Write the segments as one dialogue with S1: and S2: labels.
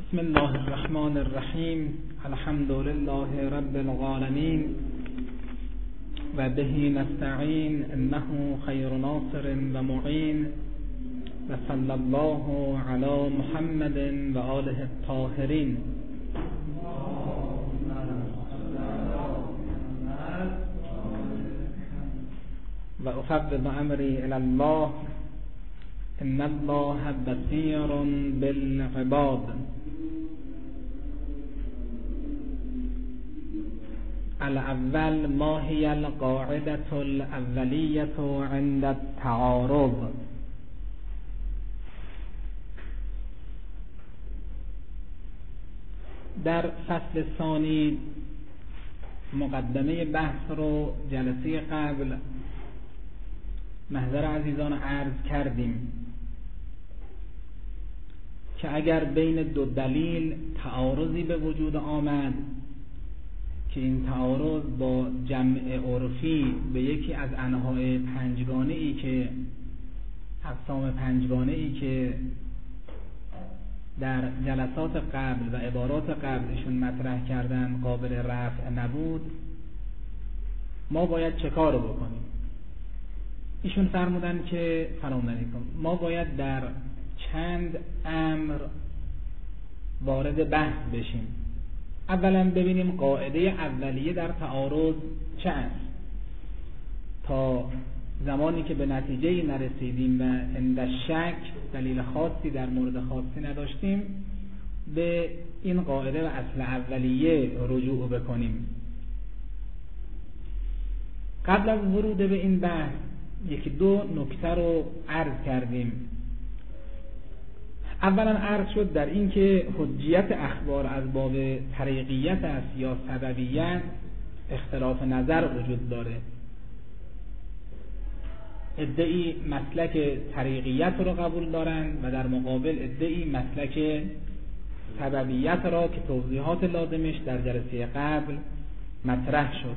S1: بسم الله الرحمن الرحیم. الحمد لله رب العالمین و به نستعین انه خیر ناصر و معین و صلی الله علی محمد و آله الطاهرین. و افوض امری الی الله ان الله بصیر بالعباد. الاول ما هي القاعدة الأولية عند التعارض. در فصل ثانی مقدمه بحث رو جلسه قبل محضر عزیزان عرض کردیم که اگر بین دو دلیل تعارضی به وجود آمد که این تعارض با جمع عرفی به یکی از انواع پنجگانه‌ای که اقسام پنجگانه‌ای که در جلسات قبل و عبارات قبلشون مطرح کردن قابل رفع نبود، ما باید چه کار بکنیم؟ ایشون فرمودن که سلام علیکم، ما باید در چند امر وارد بحث بشیم. اولا ببینیم قاعده اولیه در تعارض چه است، تا زمانی که به نتیجه نرسیدیم و عند شک دلیل خاصی در مورد خاصی نداشتیم به این قاعده و اصل اولیه رجوع بکنیم. قبل از ورود به این بحث یکی دو نکته رو عرض کردیم. اولا عرض شد در این که حجیت اخبار از باب طریقیت است یا سببیت اختلاف نظر وجود داره. عده‌ای مسلک طریقیت رو قبول دارن و در مقابل عده‌ای مسلک سببیت را که توضیحات لازمش در جلسه قبل مطرح شد.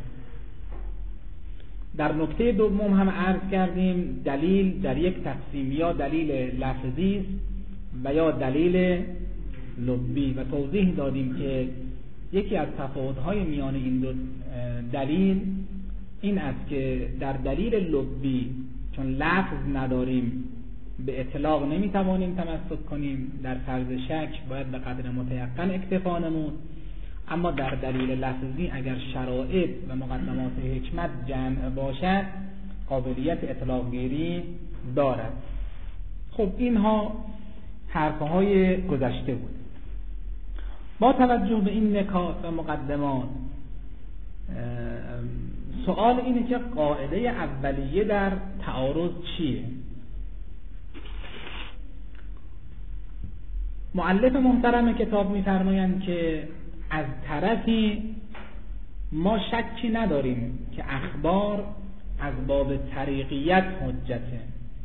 S1: در نکته دوم هم عرض کردیم دلیل در یک تقسیم یا دلیل لفظی است و یا دلیل لبی و توضیح دادیم که یکی از تفاوت‌های میان این دو دلیل این است که در دلیل لبی چون لفظ نداریم به اطلاق نمیتوانیم تمسک کنیم، در فرض شک باید به قدر متیقن اکتفا نمود، اما در دلیل لفظی اگر شرایط و مقدمات حکمت جمع باشد قابلیت اطلاق گیری دارد. خب اینها حرفهای گذشته بود. با توجه به این نکات و مقدمات سوال اینه که قاعده اولیه در تعارض چیه؟ مؤلف محترم کتاب می‌فرمایند که از طرفی ما شکی نداریم که اخبار از باب طریقیت حجته،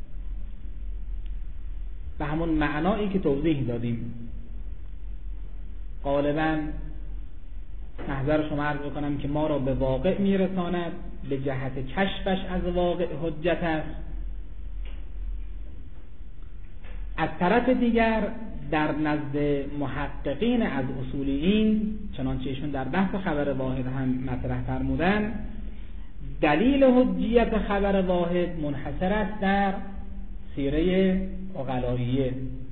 S1: به همون معنایی که توضیح دادیم. غالباً محضر شما عرض بکنم که ما را به واقع میرساند، به جهت کشفش از واقع حجت است. از طرف دیگر در نزد محققین از اصولیین چنانچه ایشون در بحث خبر واحد هم مطرح فرمودن، دلیل حجیت خبر واحد منحصر است در سیره عقلائیه.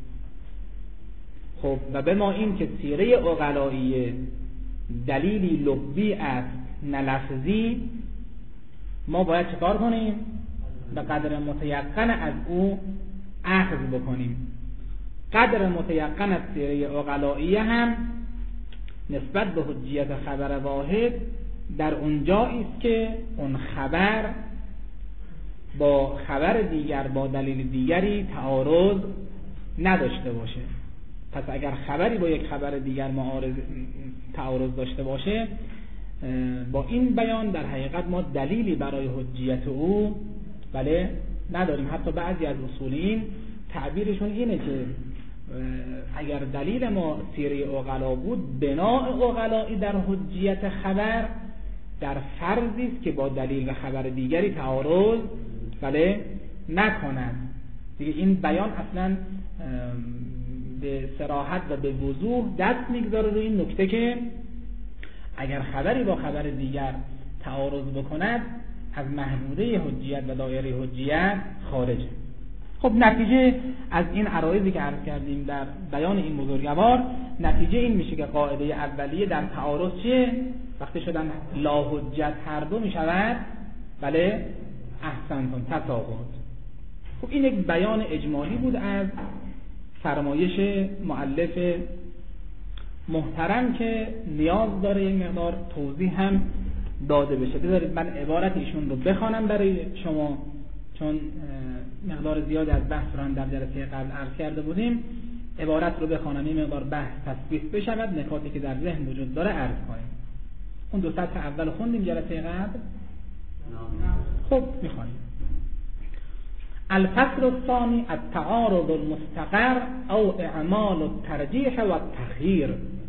S1: خب و به ما این که سیره عقلائیه دلیلی لبی است نه لفظی، ما باید چکار کنیم؟ به قدر متیقن از او اخذ بکنیم. قدر متیقن از سیره عقلائیه هم نسبت به حجیت خبر واحد در اونجایی است که اون خبر با خبر دیگر با دلیل دیگری تعارض نداشته باشه. پس اگر خبری با یک خبر دیگر تعارض داشته باشه، با این بیان در حقیقت ما دلیلی برای حجیت او نداریم. حتی بعضی از اصولیین تعبیرشون اینه که اگر دلیل ما سیره عقلا بود، بناء عقلایی در حجیت خبر در فرضی است که با دلیل و خبر دیگری تعارض نکنند. دیگه این بیان اصلا به صراحت و به وضوح دست میگذاره روی این نکته که اگر خبری با خبر دیگر تعارض بکند از محدوده حجیت و دایره حجیت خارجه. خب نتیجه از این عرایضی که عرض کردیم در بیان این بزرگوار، نتیجه این میشه که قاعده اولیه در تعارض چیه؟ وقتی شدن لا حجت هر دو میشود بله احسنتون تساقط. خب این یک بیان اجمالی بود از فرمایش مؤلف محترم که نیاز داره یک مقدار توضیح هم داده بشه. بذارید من عبارت ایشون رو بخوانم برای شما، چون مقدار زیادی از بحث رو هم در جلسه قبل عرض کرده بودیم. عبارت رو بخوانم این مقدار بحث تثبیت بشود، نکاتی که در ذهن وجود داره عرض کنیم. اون دو سطر اول خوندیم جلسه قبل. خب میخوانیم. الفصل الثانی التعارض المستقر او اعمال الترجیح و التخییر.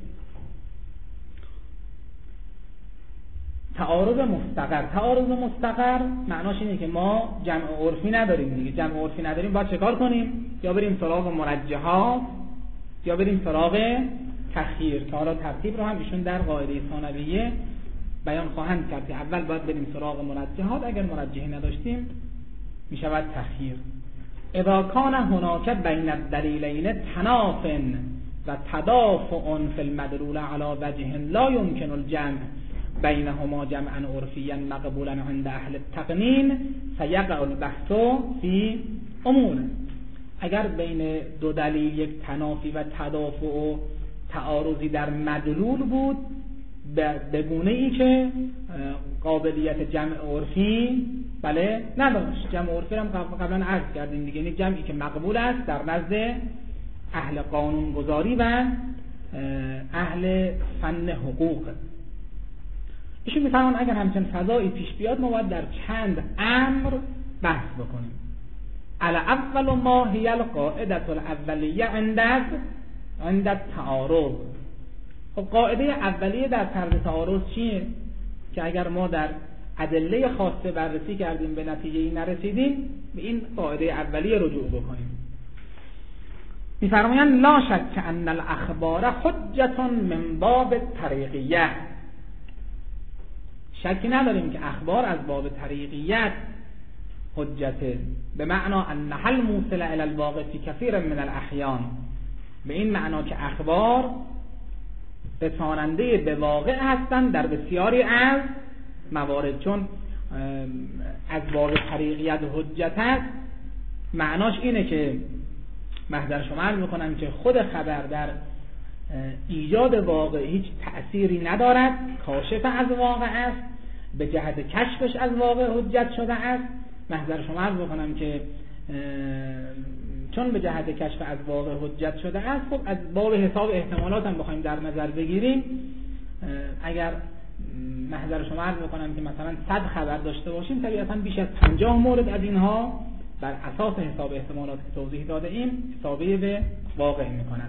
S1: تعارض مستقر معناش اینه که ما جمع عرفی نداریم دیگه. جمع عرفی نداریم باید چه کار کنیم؟ یا بریم سراغ مرجحات یا بریم سراغ تخییر، که حالا ترتیب رو هم ایشون در قاعده ثانویه بیان خواهند کرد که اول باید بریم سراغ مرجحات، اگر مرجحی نداشتیم میشود تخییر. اذا کان هناک بین الدلیلین تناف و تدافع فی المدلول علی وجه لا يمكن الجمع بینهما جمعا عرفیا مقبولا عند اهل التقنین فیقع البحث فی امور. اگر بین دو دلیل یک تنافی و تدافع و تعارضی در مدلول بود به گونه ای که قابلیت جمع عرفی بله نداشت. جمع عرفی هم قبلا عرض کردیم دیگه، یعنی جمعی که مقبول است در نزد اهل قانونگذاری و اهل فن حقوق. ایشون میفرمان اگر همچنین فضایی پیش بیاد ما باید در چند امر بحث بکنیم. الاول ما هی القاعده الاولیه عند التعارض. خب قاعده اولیه در طرد تعارض چیه؟ که اگر ما در ادله خاصه بررسی کردیم به نتیجه‌ای نرسیدیم به این قاعده اولیه رجوع بکنیم. میفرمایند لا شک ان الاخبار حجة من باب طریقیه. شکی نداریم که اخبار از باب طریقیت حجته، به معنا ان حل موصل الی الواقع فی کثیر من الاحیان، به این معنا که اخبار رساننده به واقع هستند در بسیاری از موارد. چون از باب طریقیت حجت است معناش اینه که محضر شما عرض میکنم که خود خبر در ایجاد واقع هیچ تأثیری ندارد، کاشف از واقع است، به جهت کشفش از واقع حجت شده است. محضر شما عرض میکنم که چون به جهت کشف از واقع حجت شده است، خب از باب حساب احتمالات هم بخوایم در نظر بگیریم، اگر محضر شما عرض میکنم که مثلا 100 خبر داشته باشیم، طبیعتا بیش از 50 مورد از اینها بر اساس حساب احتمالات که توضیح داده ایم حسابی به واقع میکند.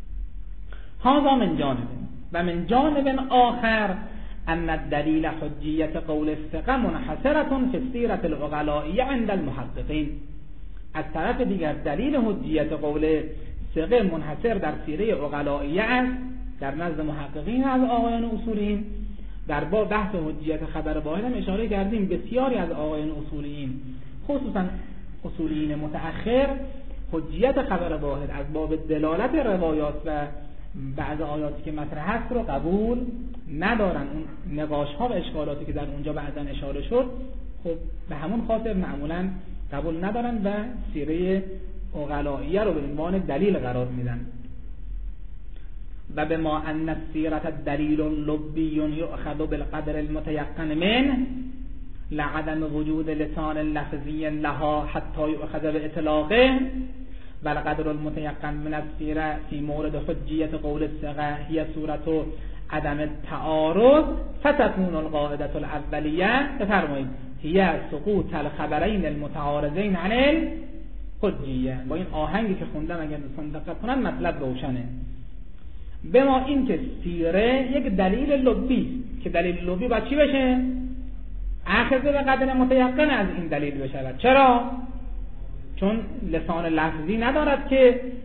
S1: هذا من جانب و من جانب آخر ان الدلیل حجیت قول الثقه منحصره فی السیرة العقلائیه عند المحققین. از طرف دیگر دلیل حجیت قول ثقه منحصر در سیره عقلائیه است در نزد محققین از آقایان اصولیین. در باب بحث حجیت خبر واحد هم اشاره کردیم بسیاری از آقایان اصولیین، خصوصا اصولیین متأخر، حجیت خبر واحد از باب دلالت روایات و بعض آیاتی که مطرح هست رو قبول ندارن. اون نقاش ها و اشکالاتی که در اونجا بعضا اشاره شد خب به همون خاطر معمولا قبول ندارن و سیره عقلائیه رو به عنوان دلیل قرار میدن. و به ما ان السیرة دلیل لبی یؤخذ بالقدر المتیقن منه لعدم وجود لسان لفظی لها حتی یؤخذ باطلاقه و القدر المتیقن من السیره فی مورد حجیت قول الثقه هی صورت عدم التعارض فتكون القاعده الاولیه بفرمایید هی سقوط الخبرین المتعارضین عن الحجیه. با این آهنگی که خوندم اگر دوستان دقت کنن مطلب روشنه. به ما این که سیره یک دلیل لبی که دلیل لبی باید چی بشه؟ اخذ به قدر متیقن از این دلیل بشه. چرا؟ چون لسان لفظی ندارد که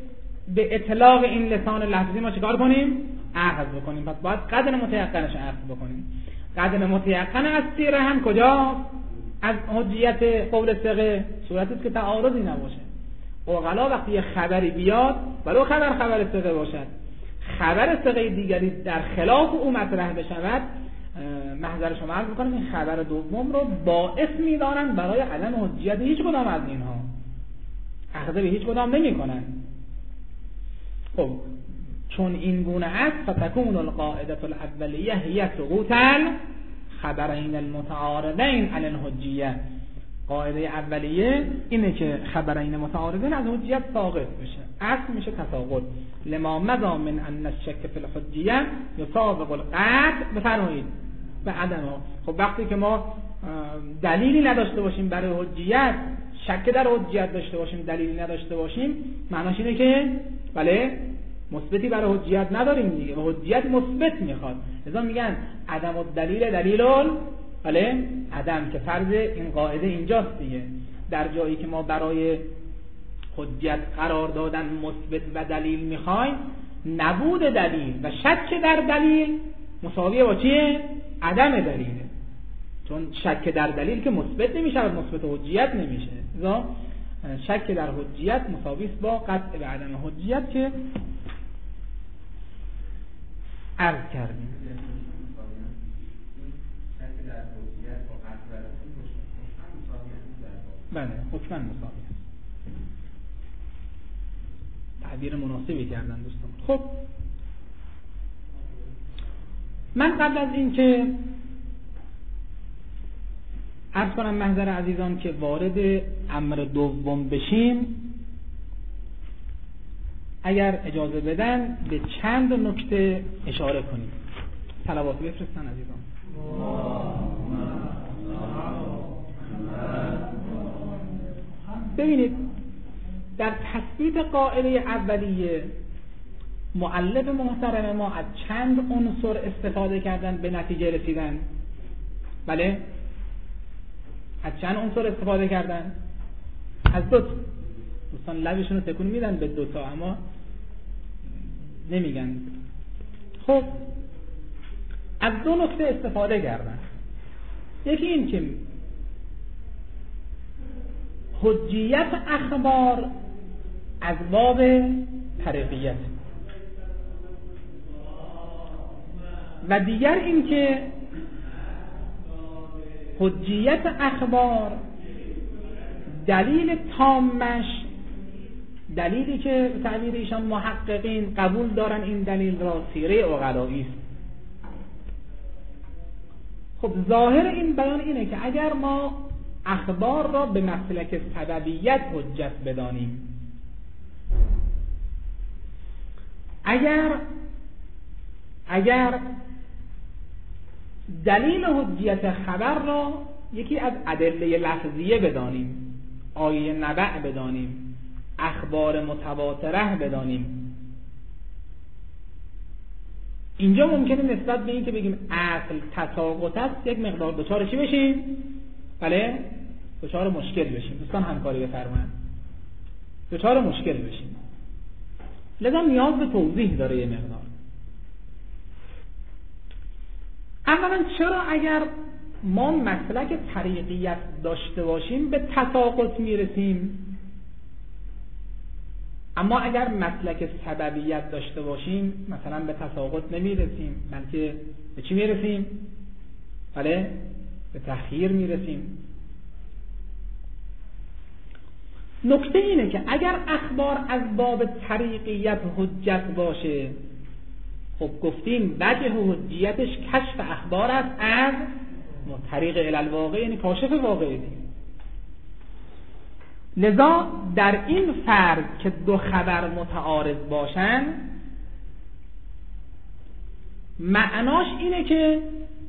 S1: به اطلاق این لسان لفظی ما چیکار کنیم؟ اخذ بکنیم. پس باید قدر متیقنش اخذ بکنیم. قدر متیقن از سیره هم کجا؟ از حجیت قول ثقه، صورتی است که تعارضی نباشه. عقلا وقتی یه خبری بیاد ولو خبر ثقه باشد، خبر ثقه دیگری در خلاف او مطرح بشود، محضر شما عرض می‌کنم این خبر دوم رو باعث می‌دانن برای عدم حجیت هیچ کدام از اینها، اخذ به هیچ کدام نمی‌کنن. خب چون این گونه است فتكون القاعده الاولیه هي سقوط الخبرین المتعارضین عن الحجیه. قاعده اولیه اینه که خبرین متعارضین از حجیت ساقط بشه، اصل میشه تساقط. لما مضى من ان الشک فی الحجیه یسابق القطع بفرمایید و عدمه. خب وقتی که ما دلیلی نداشته باشیم برای حجیت، شک در حجیت داشته باشیم، دلیلی نداشته باشیم، معناش اینه که بله مثبتی برای حجیت نداریم دیگه، و حجیت مثبت میخواد. لذا میگن عدم الدلیل دلیل بله عدم، که فرض این قاعده اینجاست دیگه. در جایی که ما برای حجیت قرار دادن مثبت و دلیل میخوایم، نبود دلیل و شک در دلیل مساویه با چیه؟ عدم دلیله. چون شک در دلیل که مثبت نمیشه، مثبت حجیت نمیشه. لذا شک در حجیت مساوی است با قطع به عدم حجیت که عرض کردیم. بله حکما مساوی است. تعبیر مناسبی کردن دوستان. خب من قبل از این که عرض کنم محضر عزیزان که وارد امر دوم بشیم، اگر اجازه بدن به چند نکته اشاره کنیم. صلوات بفرستن عزیزان. ببینید در تثبیت قاعده اولیه مؤلف محترم ما از چند عنصر استفاده کردن به نتیجه رسیدن. بله از چند عنصر استفاده کردن؟ از دو تا. دوستان لبشون رو تکون میدن به دو تا اما نمیگن. خب از دو نکته استفاده کردن. یکی این که حجیت اخبار از باب طریقیت، و دیگر این که حجیت اخبار دلیل تامش، دلیلی که به تعبیر ایشان محققین قبول دارن این دلیل را، سیره عقلایی است. خب ظاهر این بیان اینه که اگر ما اخبار را به مسلک سببیت حجت بدانیم، اگر دلیل حجیت خبر را یکی از ادله لفظیه بدانیم، آیه نبع بدانیم، اخبار متواتره بدانیم، اینجا ممکنه نسبت به این که بگیم اصل تساقط است یک مقدار دچار چی بشیم؟ بله دچار مشکل بشیم. دوستان همکاری بفرمایید. دچار مشکل بشیم. لذا نیاز به توضیح داره یه مقدار. اولا چرا اگر ما مسلک طریقیت داشته باشیم به تساقط میرسیم، اما اگر مسلک سببیت داشته باشیم مثلا به تساقط نمیرسیم، بلکه به چی میرسیم؟ بله به تخییر میرسیم. نکته اینه که اگر اخبار از باب طریقیت حجت باشه، خب گفتیم وجه حجیتش کشف اخبار است از طریق الالواقع، یعنی کاشف واقعی دیم. لذا در این فرض که دو خبر متعارض باشن، معناش اینه که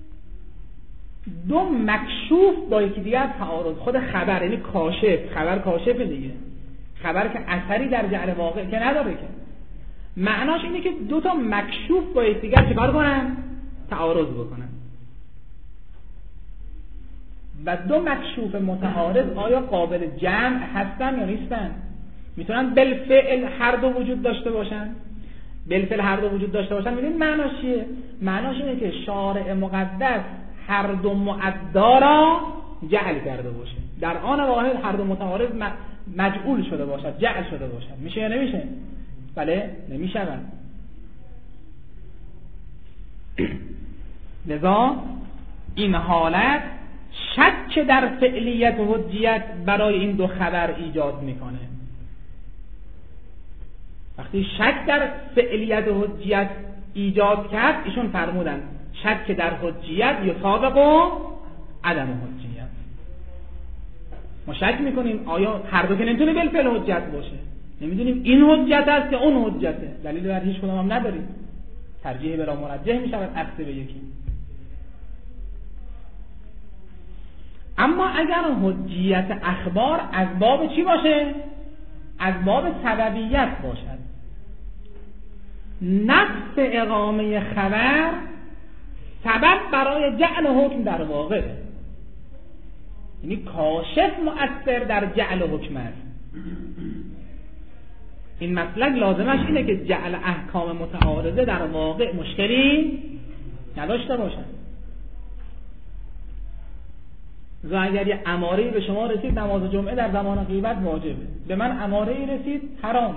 S1: دو مکشوف با یکی دیگر تعارض، خود خبر یعنی کاشف، خبر کاشف دیگه، خبر که اثری در جعل واقع که نداره که، معناش اینه که دو تا مکشوف با یکی دیگر چیکار کنن؟ تعارض بکنن. و دو مکشوف متعارض آیا قابل جمع هستن یا نیستن؟ میتونن بالفعل هر دو وجود داشته باشن. بالفعل هر دو وجود داشته باشن میدونید معناش چیه؟ معناش اینه که شارع مقدس هر دو معدا را جعل کرده باشه، در آن واحد هر دو متعارض مجعول شده باشد، جعل شده باشد. میشه یا نمیشه؟ بله نمیشه. لذا این حالت شک در فعلیت و حجیت برای این دو خبر ایجاد میکنه. وقتی شک در فعلیت و حجیت ایجاد کرد، ایشون فرمودن شک در حجیت یطابق و عدم حجیت. ما شک میکنیم آیا هر دو که نمیتونه بالفعل حجت باشه، نمیدونیم این حجت است که اون حجته، دلیل بر هیچ کدام هم نداریم، ترجیح برای مرجح میشود عکس به یکی. اما اگر حجیت اخبار از باب چی باشه؟ از باب سببیت باشد، نفس اقامه خبر سبب برای جعل حکم در واقع، یعنی کاشف مؤثر در جعل حکم است. این مسلک لازمش اینه که جعل احکام متعارضه در واقع مشکلی نداشته باشد. و اگر یه اماره‌ای به شما رسید نماز جمعه در زمان غیبت واجبه، به من اماره‌ای رسید حرامه،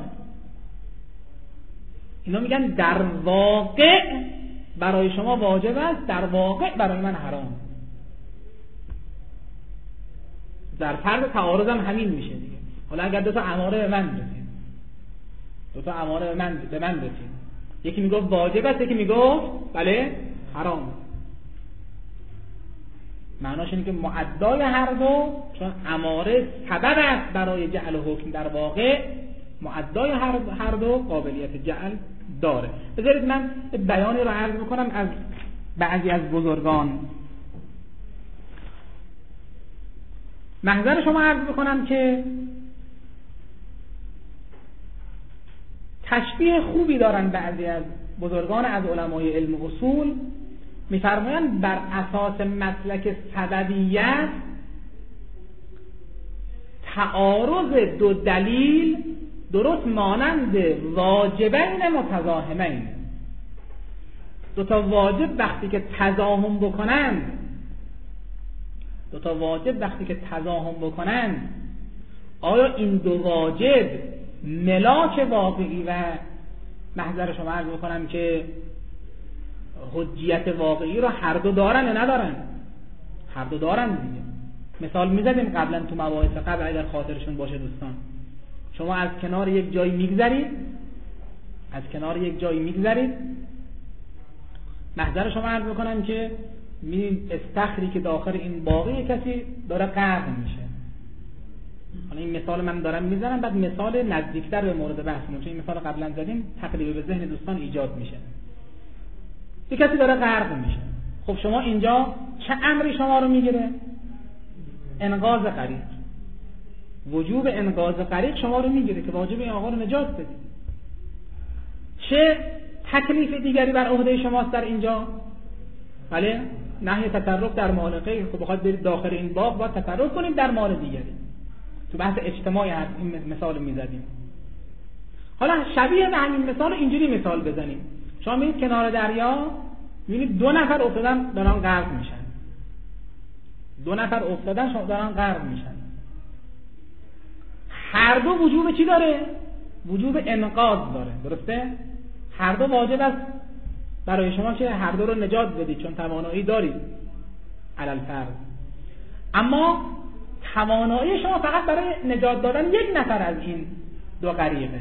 S1: اینا میگن در واقع برای شما واجب است، در واقع برای من حرام. در فرض تعارض هم همین میشه دیگه. حالا اگر دو تا اماره به من رسید، دو تا اماره به من رسید، یکی میگفت واجب است، یکی میگفت بله حرام، معناش اینه که معدای هر دو، چون اماره سبب است برای جعل حکم، در واقع معدای هر دو قابلیت جعل داره. بذارید من بیانی رو عرض بکنم از بعضی از بزرگان. محضر شما عرض بکنم که تشبیه خوبی دارن بعضی از بزرگان از علمای علم اصول، می‌فرمایند بر اساس مسلک سببیت تعارض دو دلیل درست مانند واجبین متزاحمین. دو تا واجب وقتی که تزاحم بکنند، آیا این دو واجب ملاک واقعی و محضر شما عرض بکنم که حجیت واقعی رو هر دو دارن یا ندارن؟ هر دو دارن دیگه. مثال میزدیم قبلا تو مباحث قبل، اگر خاطرشون باشه دوستان، شما از کنار یک جایی میگذرید، محضر شما عرض بکنم که می‌بینید استخری که داخل این باغی کسی داره غرق میشه. حالا این مثال من دارم میزنم، بعد مثال نزدیکتر به مورد بحثمون، چون این مثال قبلا زدیم تقریبا به ذهن دوستان ایجاد میشه. یک کسی داره غرق میشه، خب شما اینجا چه امری شما رو میگیره؟ انقاذ غریق. وجوب انقاذ غریق شما رو میگیره که واجب این آقا رو نجات بدید. چه تکلیف دیگری بر عهده شماست در اینجا؟ بله، نهی تصرف در مال غیر. خب بخواد برید داخل این باغ باید تصرف کنید در مال دیگری. تو بحث اجتماعی هست این مثال میزدیم. حالا شبیه به همین مثال اینجوری مثال بزنیم. شما میرید کنار دریا، میبینید دو نفر افتادن دارن غرق میشن. غرق میشن. هر دو وجوب چی داره؟ وجوب انقاذ داره، درسته؟ هر دو واجب است برای شما که هر دو رو نجات بدید، چون توانایی دارید علل فرض. اما توانایی شما فقط برای نجات دادن یک نفر از این دو غریقه.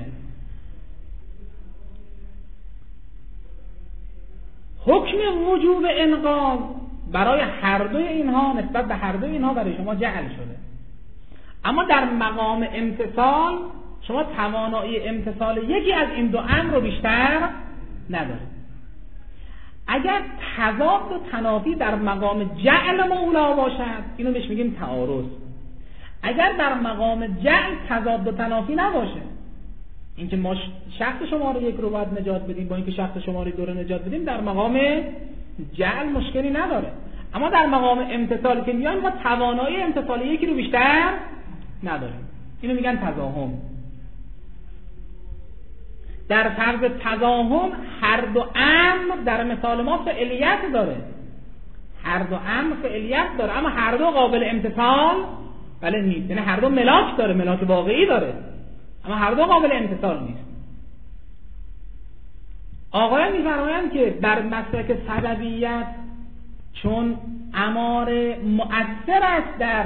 S1: حکم وجوب انقاذ برای هر دوی اینها، نسبت به هر دوی اینها برای شما جعل شده. اما در مقام امتثال شما توانایی امتثال یکی از این دو امر رو بیشتر ندارید. اگر تضاد و تنافی در مقام جعل مولا باشد، اینو بهش میگیم تعارض. اگر در مقام جعل تضاد و تنافی نباشه، اینکه ما شخص شما رو یک رو باید نجات بدیم با اینکه شخص شما رو دو رو نجات بدیم، در مقام جعل مشکلی نداره. اما در مقام امتثال که میایم، ما توانایی امتثال یکی رو بیشتر نداریم. اینو میگن تزاحم. در فرض تضاهم هر دو امر در مثال ما فعلیت داره، هر دو امر فعلیت داره، اما هر دو قابل امتثال بله نیست. یعنی هر دو ملاک داره، ملاک واقعی داره، اما هر دو قابل امتثال نیست. آقایان می‌فرمایند که بر مسلک سببیت چون اماره مؤثر است در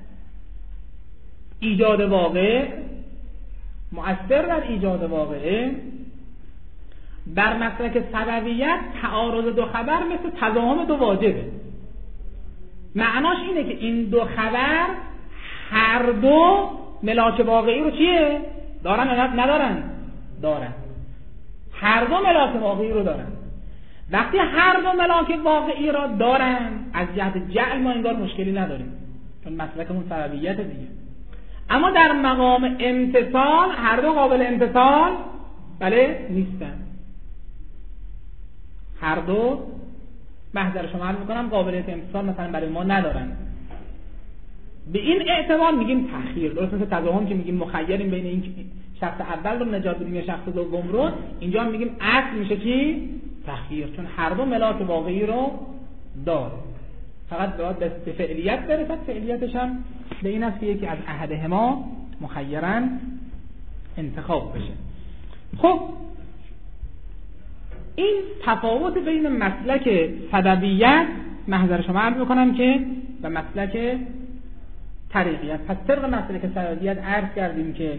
S1: ایجاد واقع، مؤثر در ایجاد واقعه، بر مسلک سببیت تعارض دو خبر مثل تضاهم دو واجبه. معناش اینه که این دو خبر هر دو ملاک واقعی رو چیه؟ دارن یا ندارن؟ دارن. هر دو ملاک واقعی رو دارن. وقتی هر دو ملاک واقعی را دارن، از جهت جعل ما انگار مشکلی نداریم، چون مسلکمون سببیت دیگه. اما در مقام امتثال هر دو قابل امتثال بله نیستن. هر دو محضر شما عرض میکنم قابلیت امتثال مثلا برای ما ندارن. به این اعتبار میگیم تأخیر. درست مثل تضاهم که میگیم مخیریم بین این شخص اول رو نجات بدیم یا شخص دوم رو، اینجا میگیم اصل میشه چی؟ تأخیر، چون هر دو ملاک واقعی رو داره. فقط باید به فعلیت برسد. فعلیتش هم به این است که یکی از احدهما مخیراً انتخاب بشه. خب این تفاوت بین مسلک سببیت محضر شما عرض میکنم که و مسلک طریقیت. پس طبق مسلک سببیت عرض کردیم که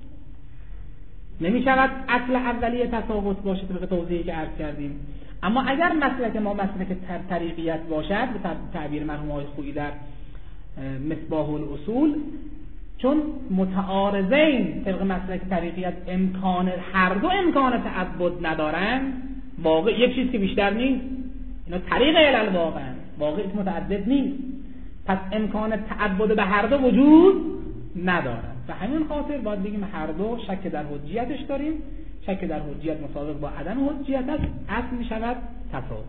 S1: نمی شود اصل اولیه تفاوت باشه طبق توضیحی که عرض کردیم. اما اگر مسلک ما مسلک طریقیت باشد، به تعبیر مرحوم آقای خویی در مصباح الاصول، چون متعارضین طبق مسلک طریقیت هر دو امکان تعبد ندارن، واقع یک چیز که بیشتر نیست، اینا طریق علل واقع متعدد نیست، پس امکان تعبد به هر دو وجود ندارن. و همین خاطر باید بگیم هر دو شک در حجیتش داریم. شک در حجیت مساوی با عدم حجیت است، اصل می شود تفاوت.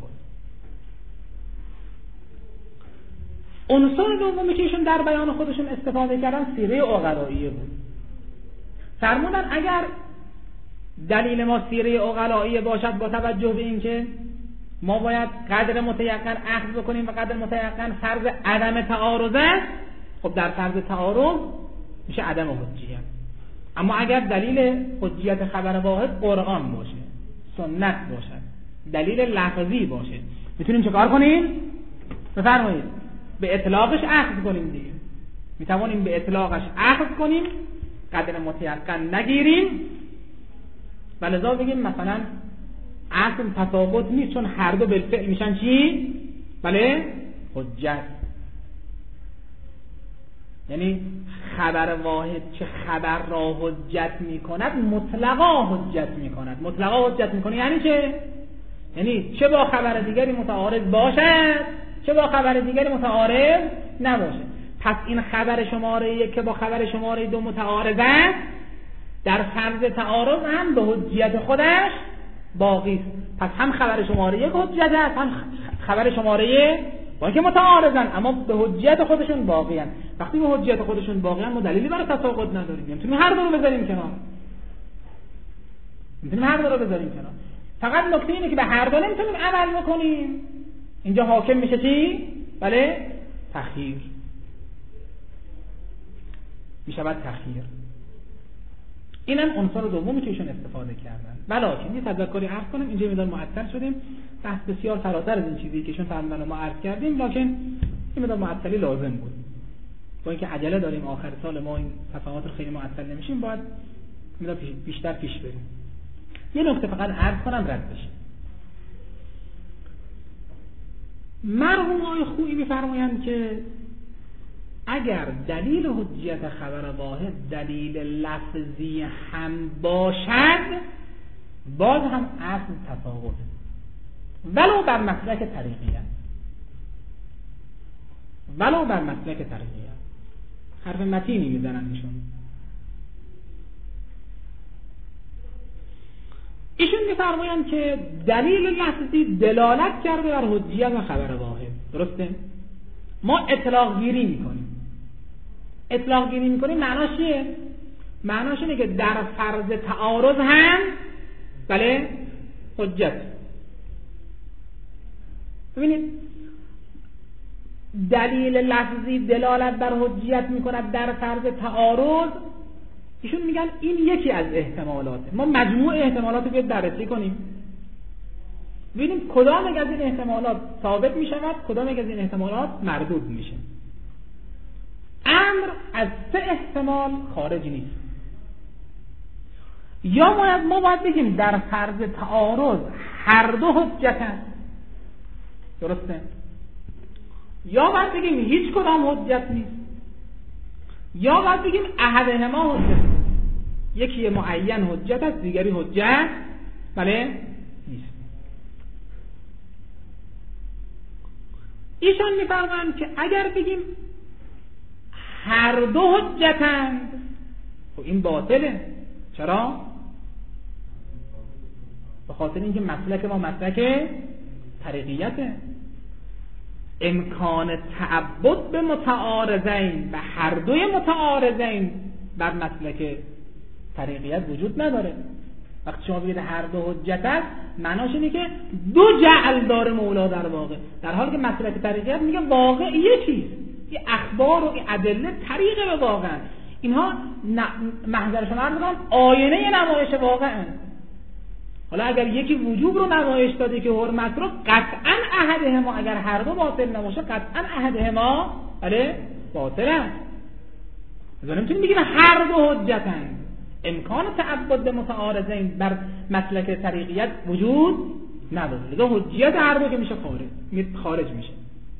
S1: عنصر دومی که ایشون در بیان خودشون استفاده کردن سیره عقلائیه بود. فرمودن اگر دلیل ما سیره عقلائیه باشد با توجه به اینکه ما باید قدر متیقن اخذ بکنیم و قدر متیقن فرض عدم تعارض است، خب در فرض تعارض میشه عدم حجیت. اما اگر دلیل حجیت خبر واحد قرآن باشه، سنت باشد، دلیل لفظی باشه، میتونیم چه کار کنیم؟ بفرمایید به اطلاقش اخذ کنیم دیگه. میتوانیم به اطلاقش اخذ کنیم، قدر متیقن نگیریم و لذا بگیم مثلا اصل تفاوت نیست، چون هر دو بالفعل میشن چی؟ بله حجت. یعنی خبر واحد چه خبر را حجت میکند مطلقا حجت میکند. مطلقا حجت میکنه یعنی چه؟ یعنی چه با خبر دیگری متعارض باشد چه با خبر دیگری متعارض نباشه. پس این خبر شماره یک که با خبر شماره دو متعارض است، در فرض تعارض هم به حجیت خودش باقی است. پس هم خبر شماره یک حجت است، هم خبر شماره با اینکه متعارضن اما به حجیت خودشون باقی هستند. وقتی به حجیت خودشون باقی هستند ما دلیلی برای تفاوت نداریم، میتونیم هر دو رو بذاریم کنار. فقط نکته اینه که به هر دو نمیتونیم عمل بکنیم. اینجا حاکم میشه چی؟ بله تخییر میشود تخییر. اینم عنصر دومی که ایشون استفاده کردن. ولکن یه تذکری عرض کنم، اینجا میدان معطل شدیم، بحث بسیار فراتر از این چیزی که ایشون فرمودن ما عرض کردیم، لکن این میدان معطلی لازم بود. با اینکه عجله داریم آخر سال ما این صفحات رو خیلی معطل نمیشیم، باید میدان بیشتر پیش بریم. یه نکته فقط عرض کنم رد بشه. مرحوم آقای خویی میفرمایند که اگر دلیل حجیت خبر واحد دلیل لفظی هم باشد، باز هم اصل تفاوت ولو بر مسلک طریقیت. حرف متینی میزنن ایشون میفرمایند که دلیل لفظی دلالت کرده بر حجیت و خبر واحد. درسته؟ ما اطلاق گیری میکنیم. معناش چیه؟ معناش اینه که در فرض تعارض هم بله حجت. ببینید دلیل لفظی دلالت بر حجیت میکند در فرض تعارض، ایشون میگن این یکی از احتمالاته. ما مجموع احتمالات رو بیاد بررسی کنیم ببینیم کدام یک از این احتمالات ثابت میشود، کدام یک از این احتمالات مردود میشه. امر از 3 احتمال خارج نیست. یا ما باید بگیم در فرض تعارض هر دو حجت هست، درسته؟ یا باید بگیم هیچ کدام حجت نیست، یا باید بگیم احدهما حجت است. یکی معین حجت است، دیگری حجت بله نیست. ایشان میفرمایند که اگر بگیم هر دو حجتند خب این باطله. چرا؟ به خاطر اینکه مسلک ما مسلک طریقیته. امکان تعبد به متعارضین و هر دوی متعارضین بر مسلک طریقیت وجود نداره. وقتی شما بگید هر دو حجت است معناش اینه که دو جعل داره مولا در واقع، در حالی که مسلک طریقیت میگه واقع یکیست. این اخبار و این ادله طریق به واقع، اینها محضر شما عرض کنم آینه نمایش واقعن. حالا اگر یکی وجوب رو نمایش داده که حرمت رو، قطعا احدهما اگر هر دو باطل نباشه قطعا احدهما بله باطل است. لذا نمیتونیم بگیم هر دو حجتند. امکان تعبد به متعارضین بر مسلک طریقیت وجود نداره. لذا حجیت هر دو که میشه خارج میشه.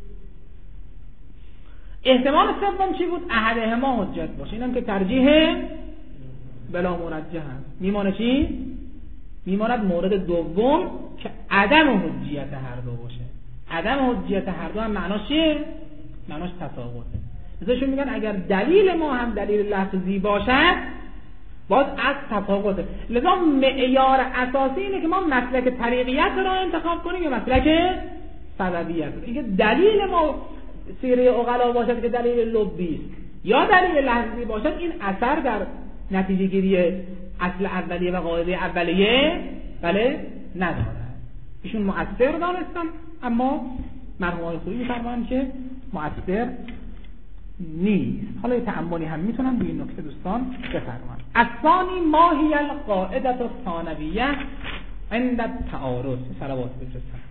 S1: احتمال سوم چی بود؟ احدهما حجت باشه. اینم که ترجیح بلا مرجح هست. میمانه چی؟ میماند مورد دوم که عدم حجیت هر دو باشه. عدم حجیت هر دو هم معناش چیه؟ معناش تفاوته. مثلا میگن اگر دلیل ما هم دلیل لفظی باشد باز از تفاوته. لذا معیار اساسی اینه که ما مسلک طریقیت را انتخاب کنیم یا مسلک سببیت. اینکه دلیل ما سیره عقلا باشد که دلیل لبی است یا دلیل لفظی باشد، این اثر در نتیجه گیری اصل اولیه و قاعده اولیه بله نداره. ایشون مؤثر دانستن، اما مرحوم خویی می‌فرمایند که مؤثر نیست. حالا یه تأملی هم میتونم روی این نکته دوستان بفرمایند. الثانی ما هی القاعده الثانویه عند التعارض. صلوات بفرستید.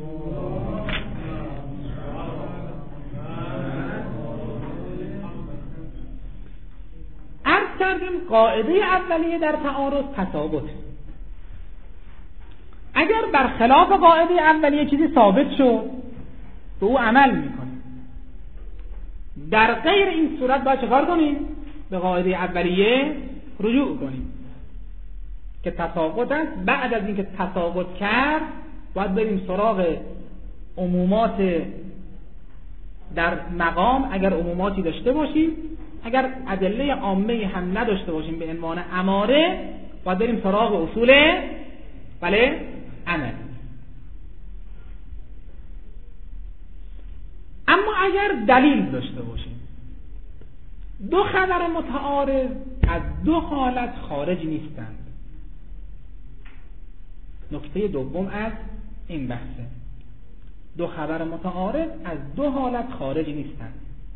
S1: عرض کردیم قاعده اولیه در تعارض تثابت. اگر برخلاف قاعده اولیه چیزی ثابت شد به او عمل میکنیم. در غیر این صورت باید چکار کنیم؟ به قاعده اولیه رجوع کنیم که تثابت است. بعد از اینکه تثابت کرد باید بریم سراغ عمومات در مقام، اگر عموماتی داشته باشیم. اگر ادله عامه هم نداشته باشیم به عنوان اماره، باید بریم سراغ اصول بله عمل. اما اگر دلیل داشته باشیم، دو خبر متعارض از دو حالت خارج نیستند. نکته دوم از این بحثه. دو خبر متعارض از دو حالت خارج نیستند.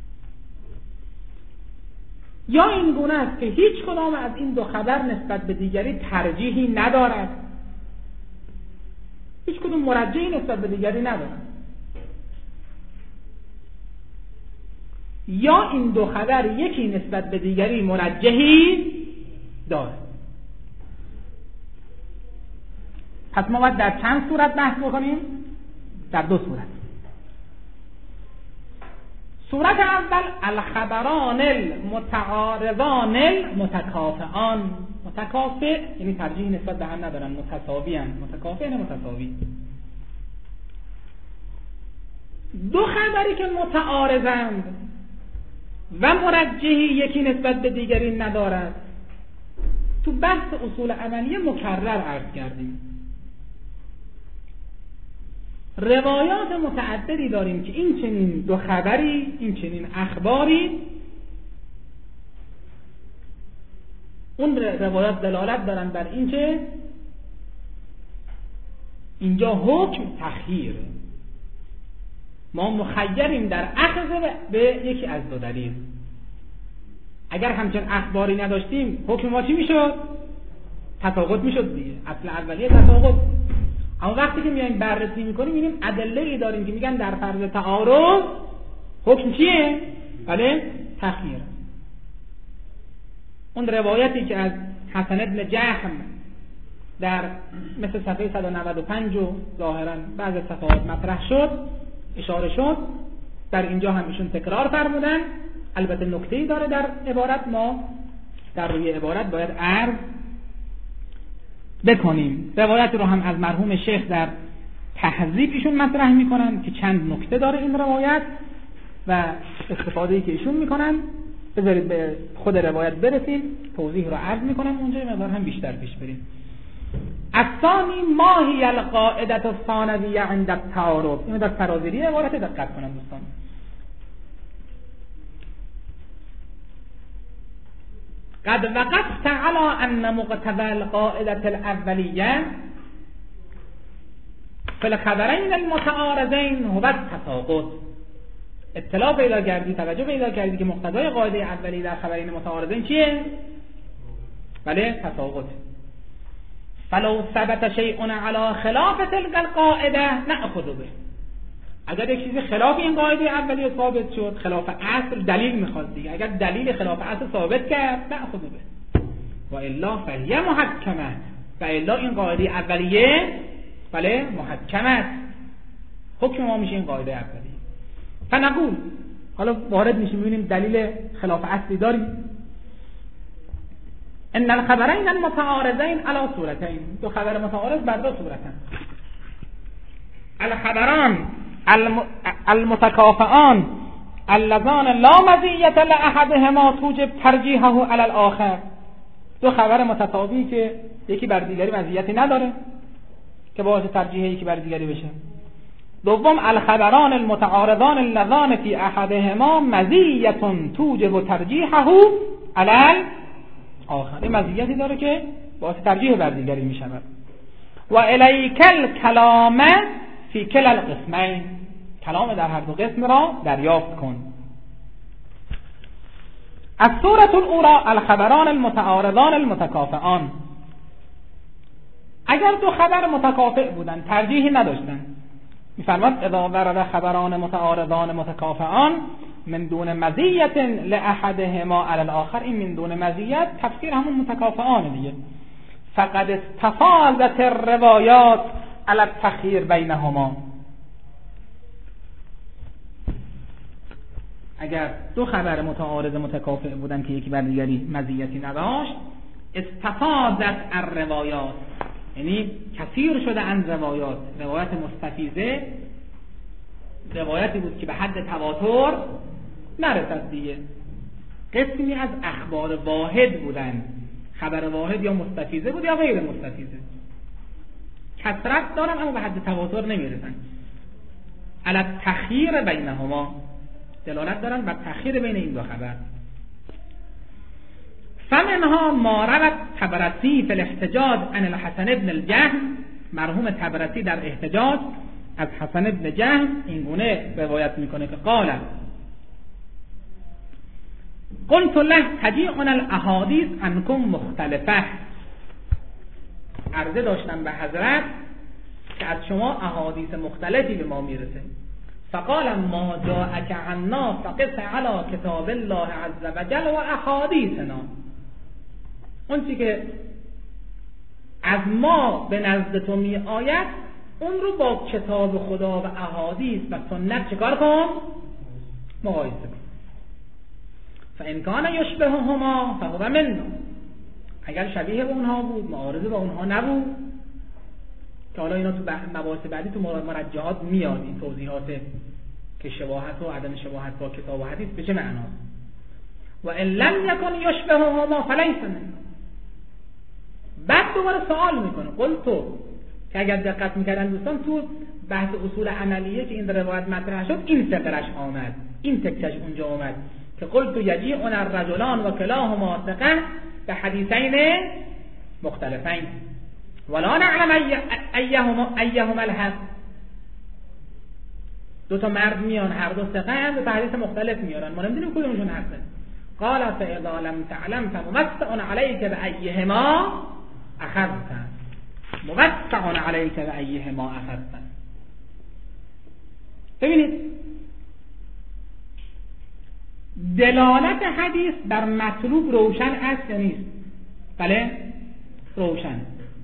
S1: یا این گونه است که هیچ کدام از این دو خبر نسبت به دیگری ترجیحی ندارد، هیچ کدوم مرجحی نسبت به دیگری ندارد. یا این دو خبر یکی نسبت به دیگری مرجحی دارد. پس ما باید در چند صورت بحث بکنیم؟ در دو صورت. صورت اول الخبران المتعارضان المتکافئان. متکافئ یعنی ترجیح نسبت به هم ندارن، متساوی ان. متکافئ نه متساوی. دو خبری که متعارضند و مرجحی یکی نسبت به دیگری ندارد، تو بحث اصول عملیه مکرر عرض کردیم. روایات متعددی داریم که این چنین دو خبری، این چنین اخباری، اون روایات دلالت دارن بر این که اینجا حکم تخییر، ما مخیریم در اخذ به یکی از دو دلیل. اگر همچنین اخباری نداشتیم حکم ما چی میشد؟ تساقط میشد دیگه، اصل اولیه تساقط. اما وقتی که میایم بررسی میکنیم میبینیم ادله‌ای داریم که میگن در فرض تعارض حکم چیه؟ بله تخییر. اون روایتی که از حسن ابن جحم در مثل صفحه 195 و ظاهرا بعض صفحات مطرح شد اشاره شد، در اینجا هم ایشون تکرار فرمودن. البته نکته‌ای داره در عبارت، ما در روی عبارت باید عرض بکنیم. روایت رو هم از مرحوم شیخ در تهذیب ایشون مطرح میکنن که چند نکته داره این روایت و استفاده‌ای که ایشون میکنن. بذارید به خود روایت برسیم، توضیح رو عرض میکنم اونجا، مقدار هم بیشتر پیش بریم. الثانی ما هی القاعده الثانویه عند التعارض. اینو در سرازیری عبارت دقت کنم دوستان. قد وقفت على ان مقتضى القاعده الاولیه فی الخبرین المتعارضین هو التساقط. اطلاع پیدا کردی، توجه پیدا کردی که مقتضای قاعده اولیه در خبرین متعارضین چیه؟ بله تساقط. فلو ثبت شیء علی خلاف تلك القاعده نأخذ به. اگر یک چیزی خلاف این قاعده اولیه ثابت شد، خلاف اصل، دلیل میخواد دیگه، اگر دلیل خلاف اصل ثابت کرد نأخذ به و الا فهی محکمه، و الا این قاعده اولیه بله محکمه، حکم ما میشه این قاعده اولیه. فنقول، حالا وارد میشیم میبینیم دلیل خلاف اصلی داریم. ان الخبرین المتعارضین علی صورتین، دو خبر متعارض بر دو صورتن. الخبران المتکافئان اللذان لا مزیت لاحدهما توجب ترجیحه علی الاخر. دو خبر متفاوتی که یکی بر دیگری مزیتی نداره که باعث ترجیح یکی بر دیگری بشه. دوم الخبران المتعارضان اللذان فی احدهما مزیت توجب ترجیحه علی الاخر. این مزیتی داره که باعث ترجیح بر دیگری میشود. و الیک الکلام فی کلا القسمین، کلام در هر دو قسم را دریافت کن. الصورة الاولى الخبران المتعارضان المتکافئان. اگر دو خبر متکافئ بودن، ترجیحی نداشتن، می‌فرماد اذا ورد خبران متعارضان متکافئان من دون مزیت لاحدهما علی الاخر، این من دون مزیت تفسیر همون متکافئان دیگه. فقد استفاضت الروایات علی التخییر بینهما. اگر دو خبر متعارض متکافئ بودن که یکی بر دیگری مزیتی نداشت، استفاضت الروایات، یعنی کثیر شده ان روایات. روایت مستفیضه روایتی بود که به حد تواتر نرسد دیگه، قسمی از اخبار واحد بودن، خبر واحد یا مستفیضه بود یا غیر مستفیضه، کثرت دارن اما به حد تواتر نمیرسن. علی التخییر بینهما، دلالت دارن بر تخییر بین این دو خبر. فمنها ما روت طبرسی فی الاحتجاج عن الحسن ابن الجهم. مرحوم طبرسی در احتجاج از حسن ابن جهم این گونه روایت میکنه که قال قلت له تجیعنا الاحادیث عنکم مختلفه. عرضه داشتم به حضرت که از شما احادیث مختلفی به ما میرسه. فقال ما جاءك عنا فقس على کتاب الله عز وجل و احادیثنا. اون چی که از ما به نزد تو می آید اون رو با کتاب خدا و احادیث و سنت چکار کن؟ مقایسه کن. فان کان یشبههما فهو منا. اگر شبیه به اونها بود، معارض با اونها نبود، که حالا اینا تو مباحث بعدی تو مرجعات میاد این توضیحات که شباهت و عدم شباهت با کتاب و حدیث به چه معناست. و ان لم یکن یشبههما فلیس منا. بعد دوباره سوال میکنه قلتو، که اگر دقت میکردن دوستان تو بحث اصول عملیه که این روایت مطرح شد این فقرش آمد، این تکش اونجا آمد که قلتو یجیعنا الرجلان و کلاهما ثقه به حدیثین مختلفین ولا نعلم ایهما الحق. دو تا مرد میان هر دو ثقه هم به حدیث مختلف میارن، ما نمیدونیم کدومشون حقه. قال فاذا لم تعلم فموسع عليك بأيهما اخذت، موسع عليك بأيهما اخذت. ببینید دلالت حدیث بر مطلوب روشن است یا نیست؟ بله روشن،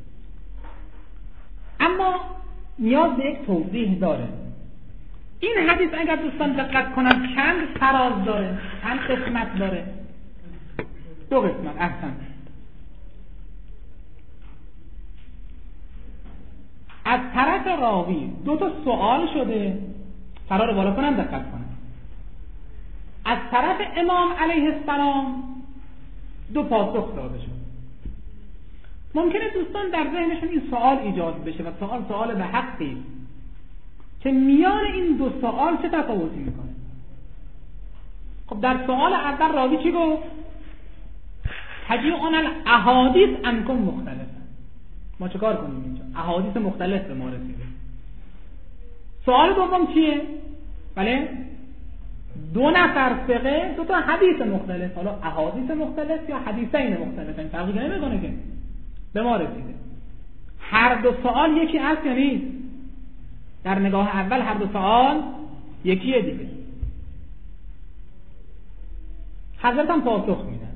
S1: اما نیاز به یک توضیح داره. این حدیث اگر دوستان دقت کنن چند فراز داره، چند قسمت داره؟ دو قسمت. احسن. از طرف راوی دو تا سوال شده، فرار بالا کنم دقت کنم. از طرف امام علیه السلام دو پاسخ داده شد. ممکنه دوستان در ذهنشون این سوال ایجاد بشه و سوال به حقی که میان این دو سوال چه تفاوتی میکنه؟ خب در سوال اول راوی چی گفت؟ تجیعون الاحادیث عنکم مختلفه. ما چه کار کنیم اینجا؟ احادیث مختلف به ما رسیده. سوال دوم چیه؟ بله دو نفر فقه دو تا حدیث مختلف، حالا احادیث مختلف یا حدیثین مختلف، این فرقی نمیکنه که به ما رسیده. هر دو سوال یکی هست یا نیست؟ در نگاه اول هر دو سوال یکیه دیگه. حضرت هم پاسخ میدن.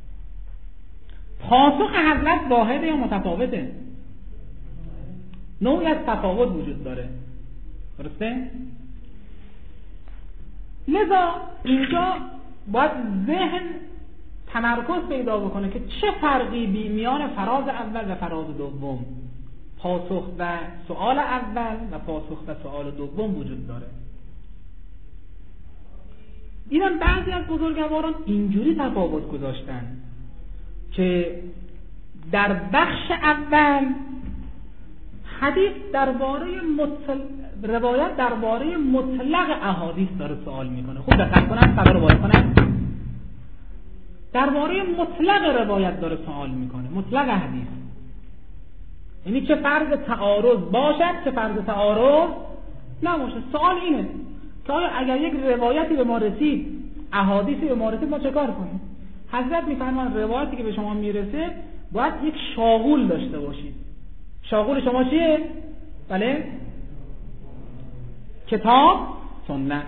S1: پاسخ حضرت واحده یا متفاوته؟ نوعی از تفاوت وجود داره، درسته؟ لذا اینجا باید ذهن تمرکز پیدا بکنه که چه فرقی میان فراز اول و فراز دوم، پاسخ و سوال اول و پاسخ و سوال دوم وجود داره. دیدم بعضی از بزرگواران اینجوری تفاوت گذاشتن که در بخش اول حدیث درباره روایت درباره مطلق احادیث داره سوال میکنه. خوب دقت کنن، سوال رو باید کنن. درباره مطلق روایت داره سوال میکنه، مطلق حدیث. یعنی چه فرض تعارض باشد چه فرض تعارض نباشد. سوال اینه که آیا اگر یک روایتی به ما رسید، احادیثی به ما رسید، ما چه کار کنیم؟ حضرت میفرمان روایتی که به شما میرسه باید یک شاغول داشته باشید. شاغول شما چیه؟ بله کتاب سنت.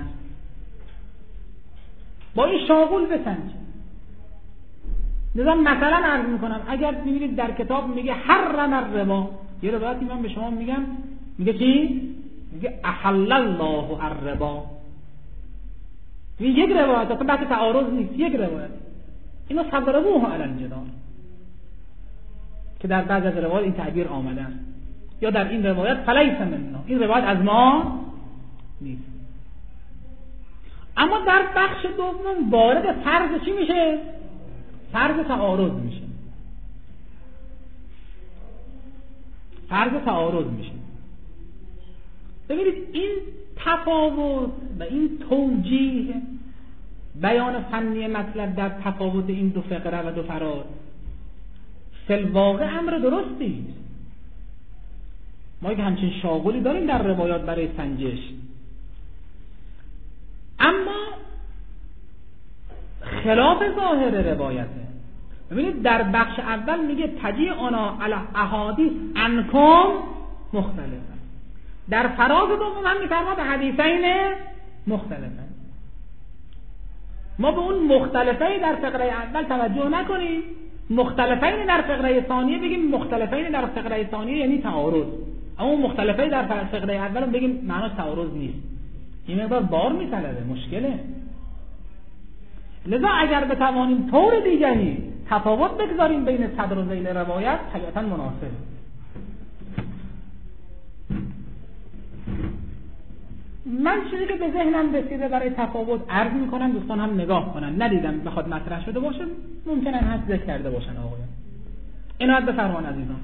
S1: با این شاغول بسنجید. نظام مثلا عرض میکنم اگر میبینید در کتاب میگه حرم الربا، یه روایتی من به شما میگم میگه چی؟ میگه احل الله الربا. این یک روایت، اصلا بحث تعارض نیست، یک روایت. اینو صدروه علی الجدال که در بعض از روایات این تعبیر آمده است، یا در این روایت فلیس منا، این روایت از ما نیست. اما در بخش دوم وارد فرض چی میشه؟ فرض تعارض میشه. فرض تعارض میشه. ببینید این تفاوت و این توجیه بیان فنی مطلب در تفاوت این دو فقره و دو فراز فی الواقع امر درستی است. ما یک همچین شاغلی داریم در روایات برای سنجش، اما خلاف ظاهر روایته. ببینید در بخش اول میگه تجیعنا علی احادیث عنکم مختلفه، در فراز دوم هم میفرماد حدیثین مختلفه. ما به اون مختلفه در فقره اول توجه نکنیم، مختلفین در فقره ثانیه بگیم مختلفین در فقره ثانیه یعنی تعارض، اما مختلفین در فقره اول بگیم معناش تعارض نیست. این مقدار بار میطلبه، مشکله. لذا اگر بتوانیم طور دیگری تفاوت بگذاریم بین صدر و ذیل روایت طبیعتاً مناسب. من چیزی که به ذهنم رسیده برای تفاوت عرض میکنم، دوستان هم نگاه کنن. ندیدم بخواد مطرح شده باشه، ممکنه حد ذکر کرده باشن آقایان. عنایت بفرمان عزیزان.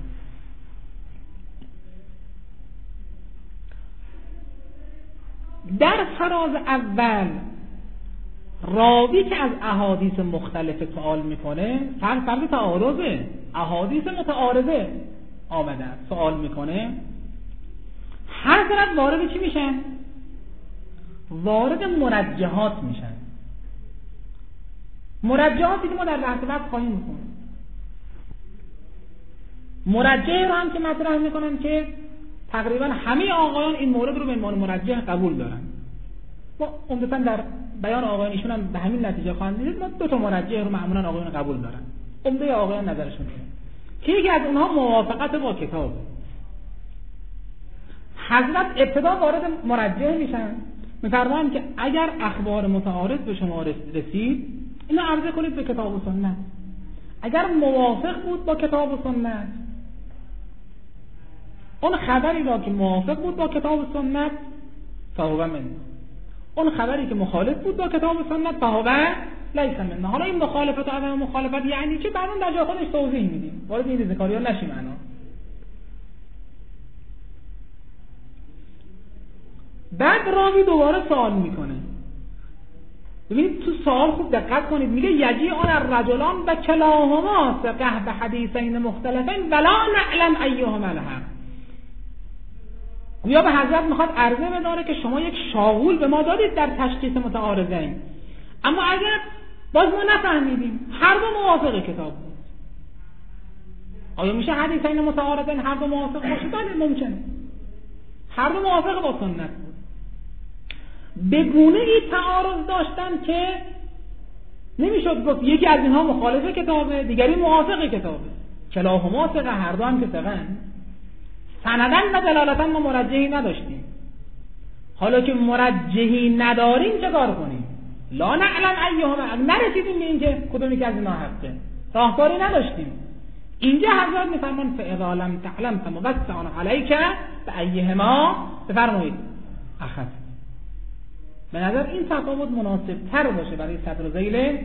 S1: در فراز اول راوی که از احادیث مختلف سوال میکنه، فرض تعارضه، احادیث متعارضه، آمده است سوال میکنه، حضرت وارد چی میشن؟ وارد مرجحات میشن. مرجحاتی که ما در بحث بعد خواهیم میکنیم. مرجح رو هم که مطرح میکنن که تقریبا همه آقایان این مورد رو به عنوان مرجح قبول دارن. ما عمدتاً در بیان آقایان ایشون هم به همین نتیجه خواهند رسید. ما دو تا مرجح رو معمولا آقایان قبول دارن. عمده آقایان نظرشون اینه که یکی از اونها موافقت با کتابه. حضرت ابتدا وارد مرجح میشن، میفرمایند که اگر اخبار متعارض به شما رسید اینو عرضه کنید به کتاب و سنت. اگر موافق بود با کتاب و سنت، اون خبری را که موافق بود با کتاب و سنت فهو من، اون خبری که مخالف بود با کتاب و سنت فهو لیس من. حالا این مخالفت و عدم مخالفت یعنی چه؟ بعداً در جای خودش توضیح میدیم، وارد این ذکریا نشیم. انا بعد راوی دوباره سوال میکنه. ببینید تو سوال خوب دقت کنید، میگه یجی آن الرجلان و کلاهما ثقه به حدیثین مختلفین ولا نعلم ایهما الحق. گویا به حضرت میخواد عرضه بداره که شما یک شاغول به ما دادید در تشخیص متعارضین، اما اگر باز ما نفهمیدیم هر دو موافق کتاب بود. آیا میشه حدیثین متعارضین هر دو موافق باشه؟ بله ممکنه، هر دو موافق با سنت بود. به گونه ای تعارض داشتن که نمیشد گفت یکی از اینها مخالف کتابه دیگری موافق کتابه. کلاهما ثقه، هر دو هم که ثقه‌اند. سندن و دلالتا ما مرجحی نداشتیم. حالا که مرجحی نداریم چه کار کنیم؟ لا نعلم ایهما، نرسیدیم به اینکه کدومی که از اینا حقه، راهکاری نداشتیم. اینجا حضرت میفرمان فاذا لم تعلم فموسع علیک بایهما، بفرمایید اخذ. به نظر این تفاوت مناسب تر باشه برای صدر ذیل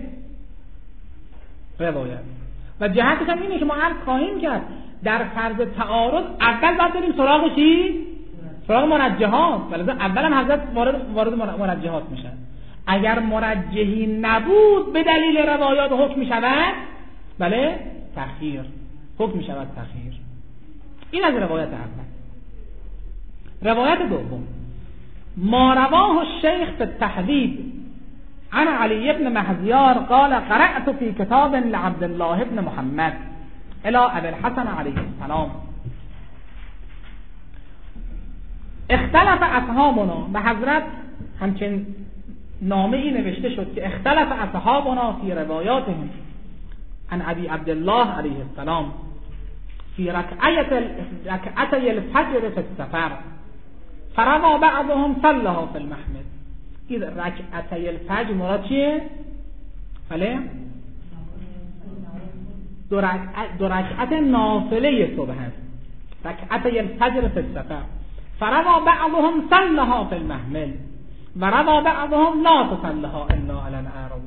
S1: روایت. و جهتش هم اینه که ما عرض خواهیم کرد در فرض تعارض اول باید بریم سراغ چی؟ سراغ مرجحات. ولی اول هم حضرت وارد مرجحات میشن. اگر مرجحی نبود به دلیل روایات حکم میشود، بله تخییر حکم میشود تخییر. این از روایت اول. روایت دوم ما رواه الشیخ في التحذيب عن علي بن مهزيار قال قرأت في كتاب لعبد الله بن محمد الى ابي الحسن عليه السلام اختلف اصحابنا. به حضرت همچنین نامه ای نوشته شد که اختلف اصحابنا فی روایاتهم عن ابي عبد الله علیه السلام فی رکعتي الفجر في السفر فروا بعضهم صلها في المحمل. این رکعتي الفجر مراد چیه؟ بله دو رکعت نافله صبح هست. رکعتي الفجر في السفر فروا بعضهم صلها في المحمل و روا بعضهم لا تصلها الا على الاعراب.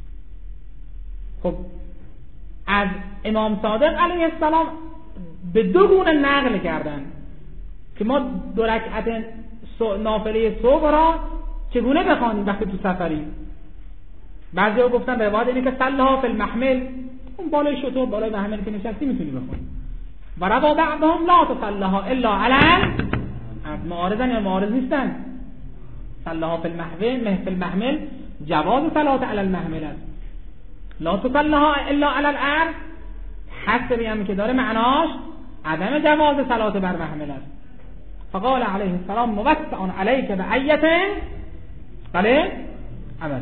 S1: خب از امام صادق علیه السلام به دو گونه نقل کردن که ما دو رکعت نافله صبح را چگونه بخوانیم وقتی تو سفریم. بعضی‌ها گفتن روایت اینه که صلها فی المحمل، اون بالای شتر بالای محمل که نشستی میتونی بخونی. و روا بعضهم لا تصلها الا علی معارضن یا معارض نیستن. صلها فی المحمل جواز صلات علی المحمل است. لا تصلها الا علی الارض حسبی هم که داره معناش عدم جواز صلات بر محمل است. فقال علیه السلام موسع علیک بایت بله عمل.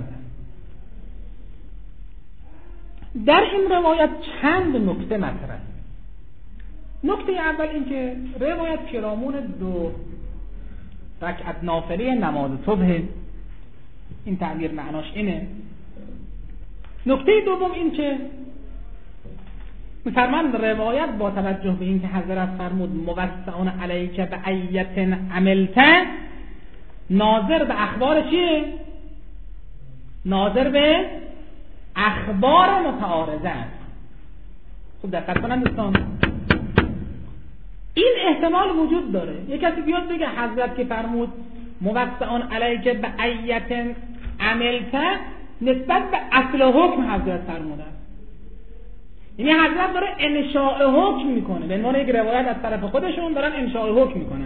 S1: در این روایت چند نکته مطرحه. نکته اول این که روایت پیرامون دو رکعت نافله نماز صبح، این تعبیر معناش اینه. نکته دوم این که می‌فرماند روایت با توجه به این که حضرت فرمود موسعون علیک بایت عملت، ناظر به اخبار چیه؟ ناظر به اخبار متعارضه است. خب دقت کنن دوستان، این احتمال وجود داره. یک کسی بیاد بگه حضرت که فرمود موسعون علیک بایت عملت نسبت به اصل حکم حضرت فرموده است. یعنی حضرت داره انشاء حکم میکنه، به عنوان یک روایت از طرف خودشون دارن انشاء حکم میکنن.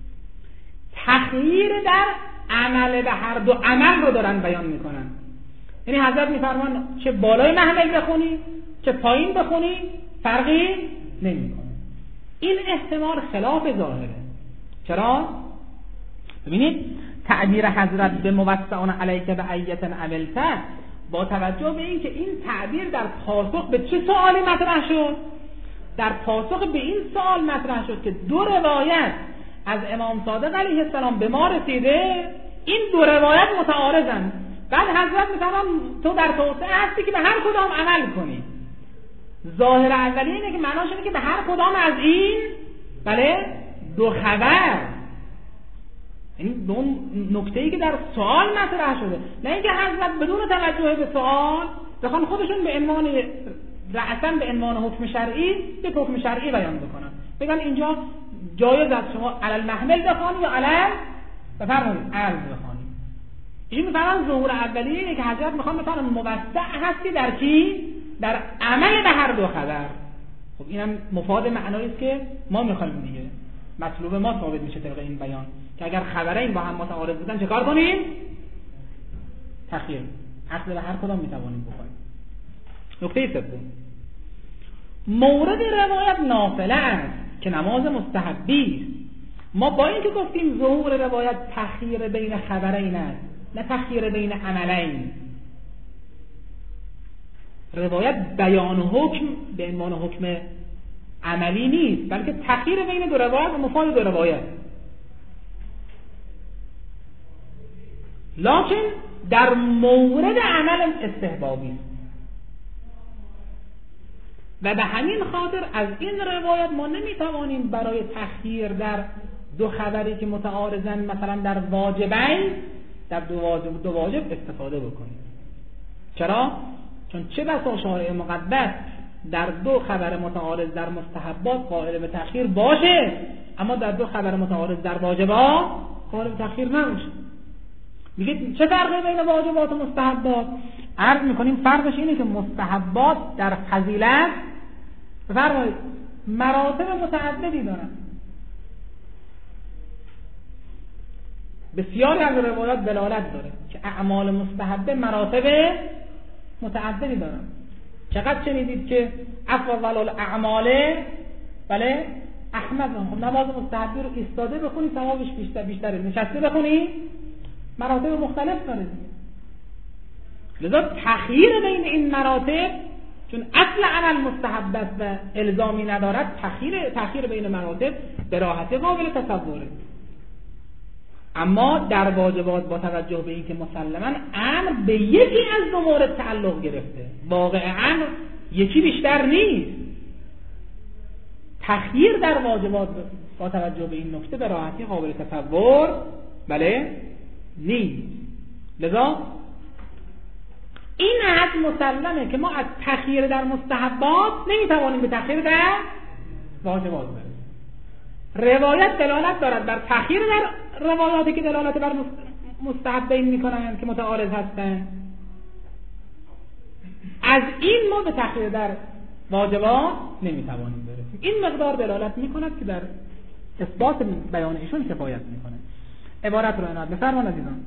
S1: تخییر در عمل به هر دو عمل رو دارن بیان میکنن. یعنی حضرت میفرمان چه بالای محمل بخونی چه پایین بخونی فرقی نمیکنه. این احتمال خلاف ظاهره. چرا؟ ببینید تعبیر حضرت به موسعون علیک به ایت عملت با توجه به این که این تعبیر در پاسخ به چه سوالی مطرح شد؟ در پاسخ به این سوال مطرح شد که دو روایت از امام صادق علیه السلام به ما رسیده، این دو روایت متعارضن. بعد حضرت میفرمان تو در توسعه هستی که به هر کدام عمل کنی. ظاهر اولی اینه که معناش اینه که به هر کدام از این دو خبر، یعنی به اون نکته‌ای که در سوال مطرح شده، نه اینکه حضرت بدون توجه به سوال بخوان خودشون به عنوان رأساً به عنوان حکم شرعی یک حکم شرعی بیان بکنن، بگن اینجا جایز است شما علل محمل بخوانی یا علل بفرمایید عرض بخوانی. این میفرمان ظهور اولیه که حضرت میخوان بفرمان موسع هستی در کی؟ در عمل به هر دو خبر. خب اینم مفاد معنایی است که ما میخوایم دیگه، مطلوب ما ثابت میشه طبق این بیان که اگر خبرین با هم متعارض بودن چه کار کنیم؟ تخییر اصل به هر کدام میتوانیم بکنیم. نکته سوم، مورد روایت نافله است که نماز مستحبی است. ما با این که گفتیم ظهور روایت تخییر بین خبرین است نه تخییر بین عملین، روایت بیان حکم به عنوان حکم عملی نیست، بلکه تخییر بین دو روایت و مفاد دو روایت. لکن در مورد عمل استحبابی است و به همین خاطر از این روایت ما نمیتوانیم برای تخییر در دو خبری که متعارضن، مثلا در واجبین، در دو واجب استفاده بکنیم. چرا؟ چون چه بسا شارع مقدس در دو خبر متعارض در مستحبات قائل به تخییر باشه، اما در دو خبر متعارض در واجبات قائل به تخییر نباشه. میگه چه فرقی بین واجبات و مستحبات؟ عرض میکنیم فرقش اینه که مستحبات در فضیلت بفرمایید مراتب متعددی دارن. بسیاری از روایات دلالت داره که اعمال مستحبه مراتب متعددی دارن. چقدر شنیدید که افضل الاعمال احمد. خب نماز مستحبه رو ایستاده بخونی ثوابش بیشتره، نشسته بخونی مراتب مختلف داره. لذا تخییر بین این مراتب، چون اصل عمل مستحب است و الزامی ندارد، تخییر بین مراتب به راحتی قابل تصوره. اما در واجبات با توجه به اینکه مسلماً امر به یکی از دو مورد تعلق گرفته، واقعاً یکی بیشتر نیست، تخییر در واجبات با توجه به این نکته به راحتی قابل تصور نیست. لذا این حد مسلمه که ما از تخییر در مستحبات نمیتوانیم به تخییر در واجبات برسیم. روایت دلالت دارد بر تخییر در روایاتی که دلالت بر مستحبین میکنند که متعارض هستند. از این ما به تخییر در واجبات نمیتوانیم برسیم. این مقدار دلالت میکند که در اثبات بیان ایشون کفایت میکنه. عبارت رو عنایت بفرمایید عزیزان.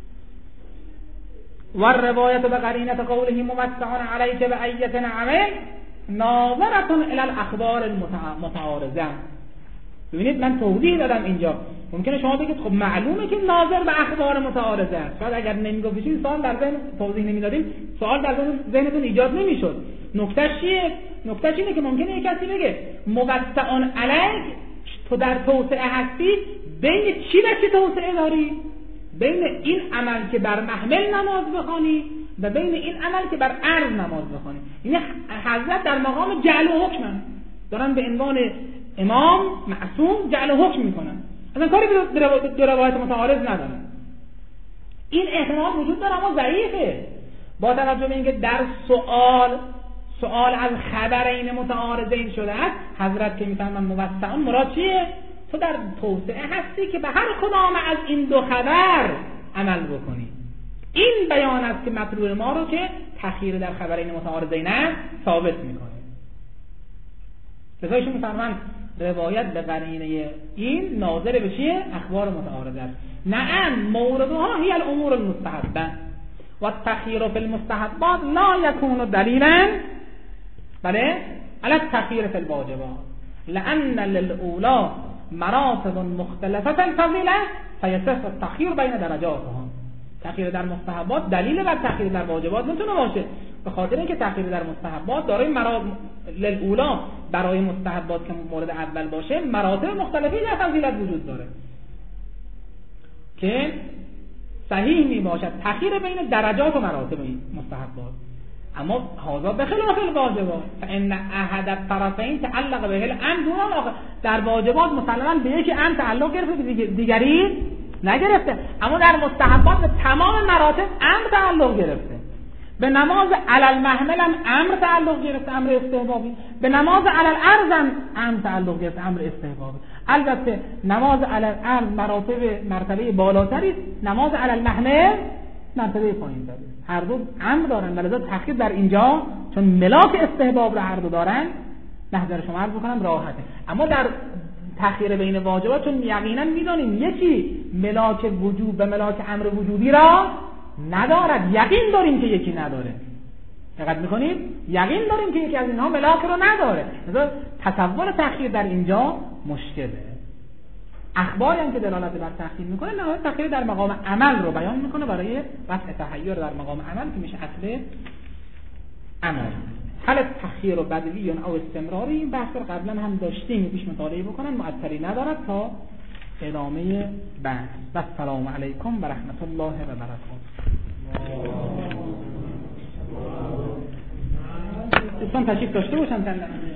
S1: والروایت بقرینة قوله موسع علیک بأیة عمل ناظرة الی الاخبار المتعارضه. ببینید من توضیح دادم اینجا. ممکنه شما بگید خب معلومه که ناظر به اخبار متعارضه است. شاید اگر نمیگفتین سوال در ذهن توضیح نمیدادیم، سوال در ذهنتون ایجاد نمیشد. نکتهش چیه؟ نکتهش اینه که ممکنه یک کسی بگه موسع علیک، تو در توسعه هستی، بین چی و چی توسعه داری؟ بین این عمل که بر محمل نماز بخوانی و بین این عمل که بر عرض نماز بخوانی. این حضرت در مقام جعل و حکم دارن به عنوان امام معصوم جعل و حکم میکنن، اصلا کاری به دو روایت متعارض ندارن. این احتمال وجود داره اما ضعیفه، با توجه به اینکه در سوال از خبرین متعارضین شده است. حضرت که میفهمن موسعون مراد چیه؟ تو در توسعه هستی که به هر کدام از این دو خبر عمل بکنی. این بیان است که مطلوب ما رو که تخییر در خبرین متعارضین ثابت میکنه. لذا ایشون می‌فرمایند روایت به قرینه این ناظر به چیه؟ اخبار متعارضه است. نعم موردها هی الامور المستحبه و التخییر فی المستحبات لا یکون دلیلا بله علی التخییر فی الواجبات لان للاولی مراتب مختلفه الفضیله فیصح التخییر بین درجاتهم. تخییر در مستحبات دلیل بر تخییر در واجبات نمیتونه باشه، به خاطر اینکه تخییر در مستحبات دارای للاولی برای مستحبات که مورد اول باشه مراتب مختلفی در فضیلت وجود داره که صحیح می باشد تخییر بین درجات و مراتب مستحبات. اما هذا بخلاف الواجبات فان احد الطرفین تعلق به الامر دون الاخر. در واجبات مسلما به یکی امر تعلق گرفته دیگری نگرفته، اما در مستحبات به تمام مراتب امر تعلق گرفته. به نماز علی المحمل هم امر تعلق گرفته، امر استحبابی. به نماز علی الارض هم امر تعلق گرفته، امر استحبابی. البته نماز علی الارض مرتبه بالاتری، نماز علی المحمل مرتبه پایین‌تری. هر دو امر دارن، ولذا تخییر در اینجا چون ملاک استحباب رو هر دو دارن، نظر شما عرض بکنم راحته. اما در تخییر بین واجبات چون یقینا میدونیم یکی ملاک وجوب به ملاک امر وجوبی را ندارد، یقین داریم که یکی نداره. دقت میکنید؟ یقین داریم که یکی از اینها ملاک رو نداره. لذا تصور تخییر در اینجا مشکله. اخباری هم که دلالت بر تخییر میکنه نهایت تخییر در مقام عمل رو بیان میکنه برای وضع تحیر در مقام عمل که میشه اصل عمل. حال تخییر و بدلی یا او استمراری این بحث رو قبلا هم داشتیم، پیش مطالعه بکنن، معطلی ندارد تا ادامه بحث. و السلام علیکم و رحمت الله و برکاته. دوستان تشریف داشته باشن.